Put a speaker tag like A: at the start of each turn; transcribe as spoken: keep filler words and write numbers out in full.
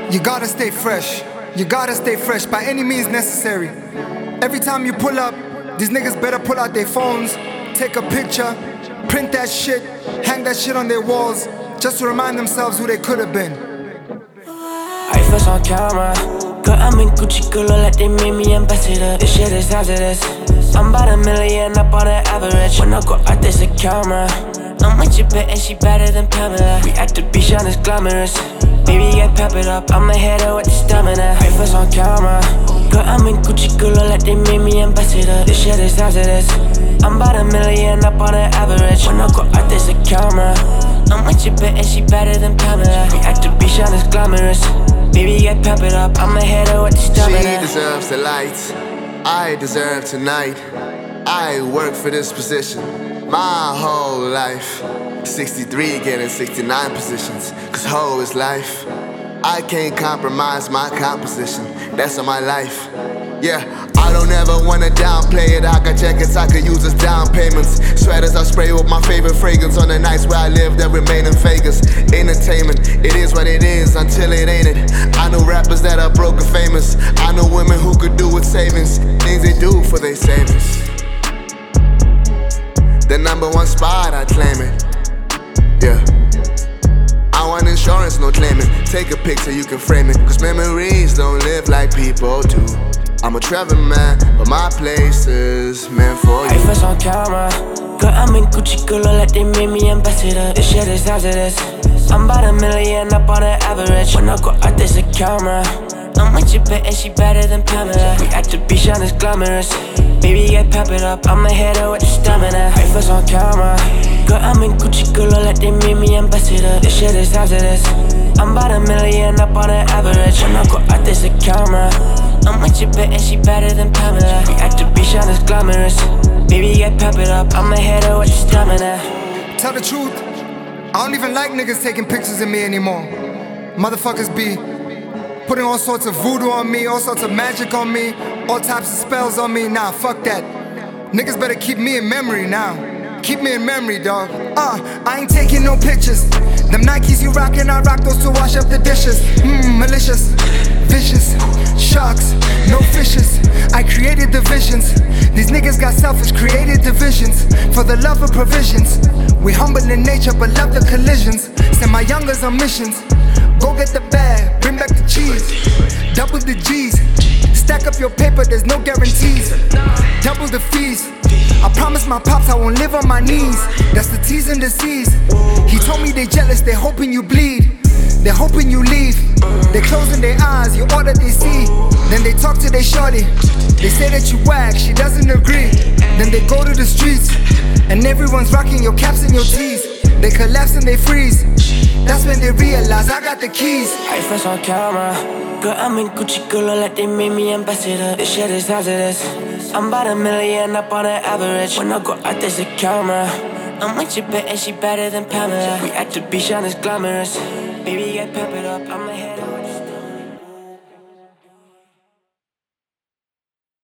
A: You gotta stay fresh. You gotta stay fresh by any means necessary. Every time you pull up, these niggas better pull out their phones, take a picture, print that shit, hang that shit on their walls, just to remind themselves who they could have been.
B: I first on camera. Girl, I'm in Gucci, girl, like they made me ambassador. This shit is hazardous. I'm about a million up on the average. When I go out, there's a camera. I'm with your bitch and she better than Pamela. We at the beach and it's glamorous. Baby, get peppered up, I'ma hit her with the stamina. I first on camera. Girl, I'm in Gucci, girl, like they made me ambassador. This shit is hazardous. I'm about a million up on the average. When I go out, there's a camera. I'm with your bitch and she better than Pamela. We at the beach and it's glamorous. Baby, get peppered up, I'ma hit her with the stamina.
C: She deserves the lights, I deserve tonight. I work for this position my whole life. Sixty-three getting sixty-nine positions, cause hoe is life. I can't compromise my composition, that's on my life. Yeah, I don't ever wanna downplay it. I got jackets I could use as down payments. Sweaters I spray with my favorite fragrance on the nights where I live that remain in Vegas. Entertainment, it is what it is until it ain't it. I know rappers that are broke and famous. I know women who could do with savings, things they do for their savings. The number one spot, I claim it. Yeah, I want insurance, no claiming. Take a picture, you can frame it, cause memories don't live like people do. I'm a traveling man, but my place is meant for you.
B: I first on camera. Girl, I'm in Gucci, girl, like they made me ambassador. This shit is hazardous. I'm about a million up on the average. When I go out, there's a camera. I'm with your bitch and she better than Pamela. We at the beach and it's glamorous. Baby, get peppered up, I'ma hit her with the stamina. I first on camera. Girl, I'm in Gucci, girl, like they made me ambassador. This shit is hazardous. I'm about a million up on the average. When I go out, there's a camera. I'm with your bitch and she better than Pamela. We at the beach and it's glamorous. Baby, get peppered up, I'ma hit her with the stamina.
A: Tell the truth, I don't even like niggas taking pictures of me anymore. Motherfuckers be putting all sorts of voodoo on me, all sorts of magic on me, all types of spells on me. Nah, fuck that. Niggas better keep me in memory now. Keep me in memory, dog. Uh, I ain't taking no pictures. Them Nikes you rockin', I rock those to wash up the dishes. Mmm, malicious, vicious, sharks, no fishes. I created the visions. These niggas got selfish, created divisions for the love of provisions. We humble in nature, but love the collisions. Send my youngers on missions. Go get the bag, bring back the cheese. Double the G's. Stack up your paper, there's no guarantees. Double the fees. I promise my pops I won't live on my knees. That's the T's and the C's. He told me they jealous, they hoping you bleed. They're hoping you leave. They're closing their eyes, you all that they see. Then they talk to their shorty. They say that you whack, she doesn't agree. Then they go to the streets, and everyone's rocking your caps and your tees. They collapse and they freeze. That's when they realize I got the keys.
B: I first on camera. Girl, I'm in Gucci, girl, like they made me ambassador. This shit is hazardous. I'm about a million up on the average. When I go out, there's a camera. I'm with your bitch and she better than Pamela. We at the beach and it's glamorous. Baby, get peppered up, I'ma hit